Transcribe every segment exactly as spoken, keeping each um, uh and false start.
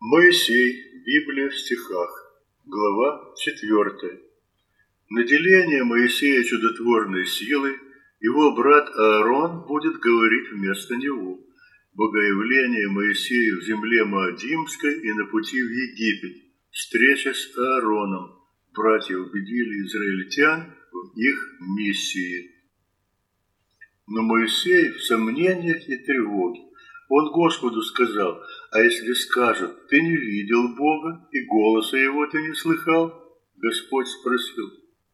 Моисей. Библия в стихах. Глава четвертая. Наделение Моисея чудотворной силой его брат Аарон будет говорить вместо него. Богоявление Моисею в земле Моадимской и на пути в Египет. Встреча с Аароном. Братья убедили израильтян в их миссии. Но Моисей в сомнениях и тревоге. Он Господу сказал: «А если скажут, ты не видел Бога, и голоса Его ты не слыхал?» Господь спросил: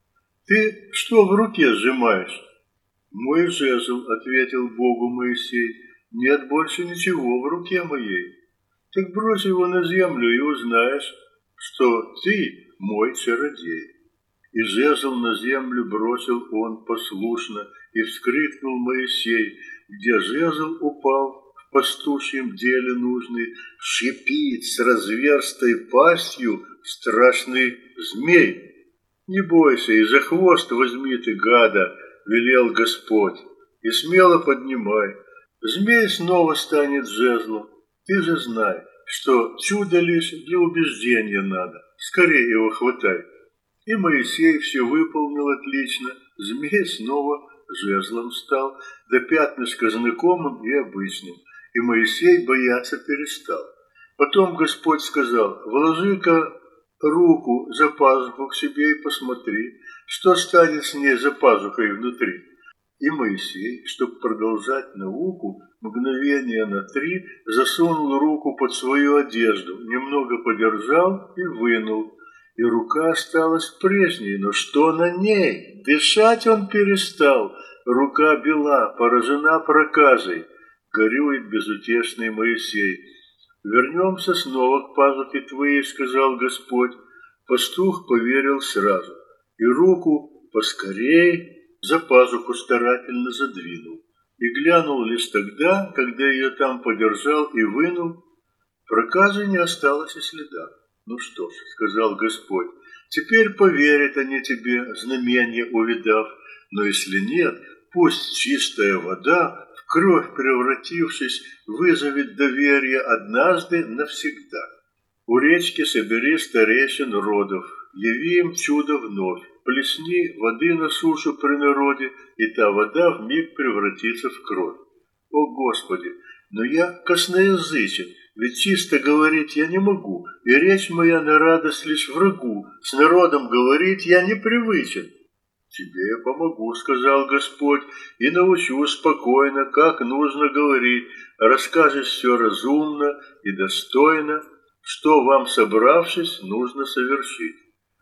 «Ты что в руке сжимаешь?» «Мой жезл», — ответил Богу Моисей, — «нет больше ничего в руке моей». «Так брось его на землю, и узнаешь, что ты мой чародей». И жезл на землю бросил он послушно, и вскрикнул Моисей, где жезл упал, в пастушьем деле нужный, шипит с разверстой пастью страшный змей. «Не бойся, и за хвост возьми ты гада», — велел Господь, — «и смело поднимай. Змей снова станет жезлом. Ты же знай, что чудо лишь для убеждения надо. Скорее его хватай». И Моисей все выполнил отлично. Змей снова жезлом стал, да пятнышко знакомым и обычным. И Моисей бояться перестал. Потом Господь сказал: «Вложи-ка руку за пазуху к себе и посмотри, что станет с ней за пазухой внутри». И Моисей, чтобы продолжать науку, мгновение на три засунул руку под свою одежду, немного подержал и вынул. И рука осталась прежней, но что на ней? Дышать он перестал. Рука бела, поражена проказой. Горюет безутешный Моисей. «Вернемся снова к пазухе твоей», — сказал Господь. Пастух поверил сразу, и руку поскорей за пазуху старательно задвинул. И глянул лишь тогда, когда ее там подержал и вынул, проказы не осталось и следа. «Ну что ж», — сказал Господь, — «теперь поверят они тебе, знамение увидав, но если нет, пусть чистая вода, в кровь превратившись, вызовет доверие однажды навсегда. У речки собери старейшин родов, яви им чудо вновь, плесни воды на сушу при народе, и та вода вмиг превратится в кровь. О Господи, но я косноязычен, ведь чисто говорить я не могу, и речь моя на радость лишь врагу, с народом говорить я не привычен». «Тебе я помогу», — сказал Господь, — «и научу спокойно, как нужно говорить, расскажешь все разумно и достойно, что вам, собравшись, нужно совершить».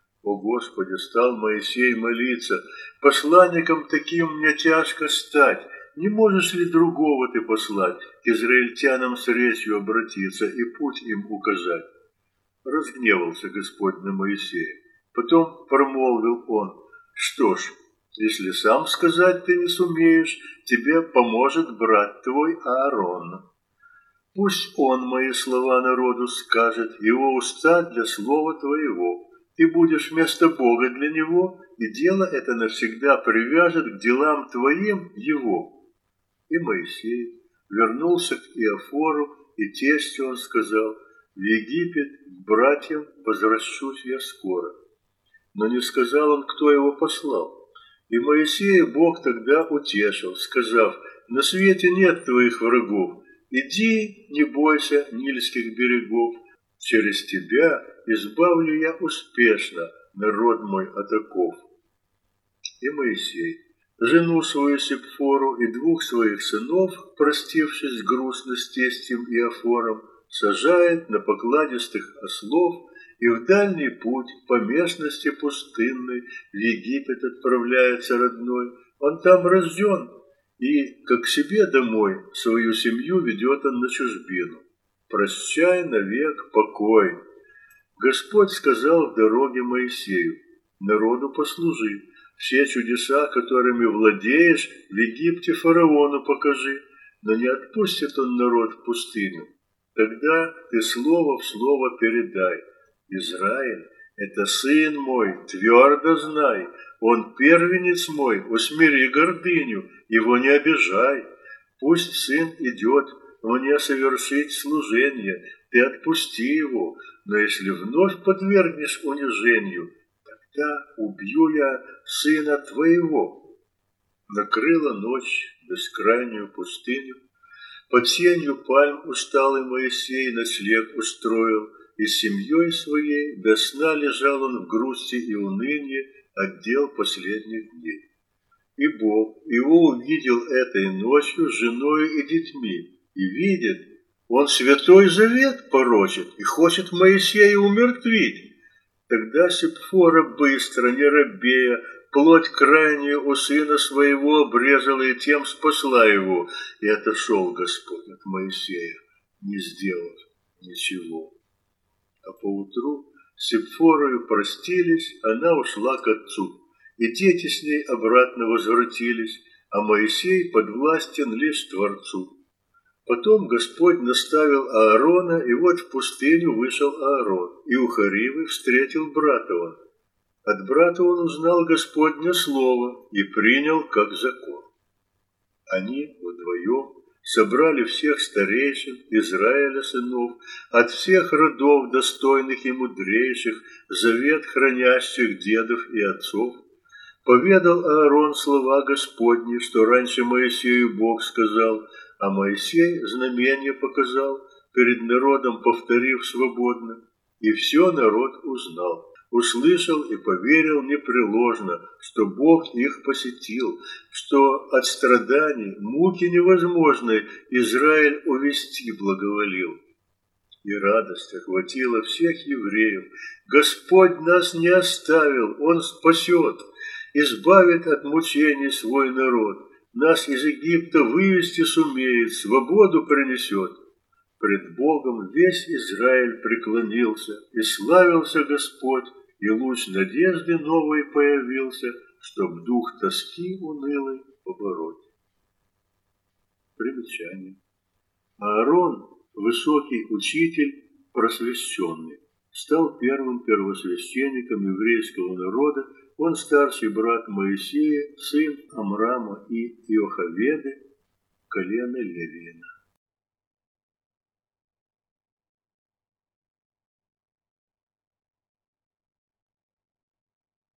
О Господи, стал Моисей молиться: «Посланником таким мне тяжко стать. Не можешь ли другого ты послать, к израильтянам с речью обратиться и путь им указать?» Разгневался Господь на Моисея. Потом промолвил он: «Что ж, если сам сказать ты не сумеешь, тебе поможет брат твой Аарон. Пусть он мои слова народу скажет, его уста для слова твоего. Ты будешь вместо Бога для него, и дело это навсегда привяжет к делам твоим его». И Моисей вернулся к Иофору, и тестю он сказал: «В Египет к братьям возвращусь я скоро». Но не сказал он, кто его послал. И Моисея Бог тогда утешил, сказав: «На свете нет твоих врагов. Иди, не бойся нильских берегов. Через тебя избавлю я успешно народ мой от оков». И Моисей жену свою Сепфору и двух своих сынов, простившись грустно с тестем Иофором, сажает на покладистых ослов и в дальний путь по местности пустынной в Египет отправляется родной. Он там рожден, и, как к себе домой, свою семью ведет он на чужбину. Прощай навек покой. Господь сказал в дороге Моисею: «Народу послужи, все чудеса, которыми владеешь, в Египте фараону покажи, но не отпустит он народ в пустыню. Тогда ты слово в слово передай: Израиль — это сын мой, твердо знай, он первенец мой, усмири гордыню, его не обижай. Пусть сын идет, мне совершить служение, ты отпусти его, но если вновь подвергнешь унижению, тогда убью я сына твоего». Накрыла ночь бескрайнюю пустыню, под сенью пальм усталый Моисей ночлег устроил, и с семьей своей до сна лежал он в грусти и унынии отдел последних дней. И Бог его увидел этой ночью с женой и детьми, и видит, он святой завет порочит и хочет Моисея умертвить. Тогда Сепфора быстро, не робея, плоть крайнюю у сына своего обрезала и тем спасла его, и отошел Господь от Моисея, не сделав ничего. А поутру с Сепфорою простились, она ушла к отцу, и дети с ней обратно возвратились, а Моисей подвластен лишь Творцу. Потом Господь наставил Аарона, и вот в пустыню вышел Аарон, и у Харивы встретил брата он. От брата он узнал Господне слово и принял как закон. Они вдвоем собрали всех старейшин Израиля сынов, от всех родов достойных и мудрейших, завет хранящих дедов и отцов. Поведал Аарон слова Господни, что раньше Моисею Бог сказал, а Моисей знамение показал, перед народом повторив свободно. И все народ узнал, услышал и поверил непреложно, что Бог их посетил, что от страданий, муки невозможной Израиль увести благоволил. И радость охватила всех евреев. Господь нас не оставил, Он спасет, избавит от мучений свой народ, нас из Египта вывести сумеет, свободу принесет. Пред Богом весь Израиль преклонился, и славился Господь, и луч надежды новой появился, чтоб дух тоски унылый побороть. Примечание. Аарон, высокий учитель, просвещенный, стал первым первосвященником еврейского народа. Он старший брат Моисея, сын Амрама и Иохаведы, колена Левиина.